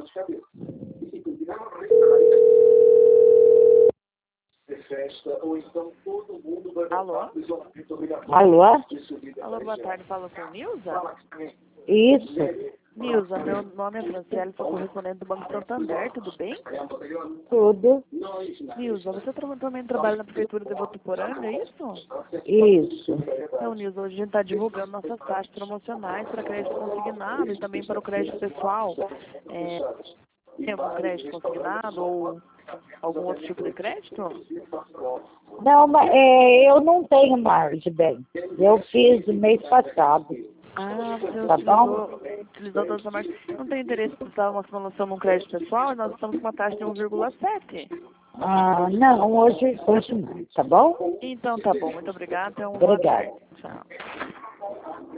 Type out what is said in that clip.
Alô? Alô? Alô, boa tarde. Fala com Nilza? Isso, Nilza, meu nome é Franciele, sou correspondente do Banco Santander, tudo bem? tudo. Nilza, você também trabalha na Prefeitura de Votuporanga, é isso? Isso. Então, Nilza, hoje a gente está divulgando nossas taxas promocionais para crédito consignado e também para o crédito pessoal. Tem algum crédito consignado ou algum outro tipo de crédito? Não, mas eu não tenho margem, bem. Eu fiz no mês passado. Ah, você Tá bom? utilizou toda essa margem. Não tem interesse em dar uma promoção no crédito pessoal? Nós estamos com uma taxa de 1,7. Ah, não, hoje não, tá bom? Então tá bom, muito obrigada. Então, boa Obrigada. tarde. Tchau.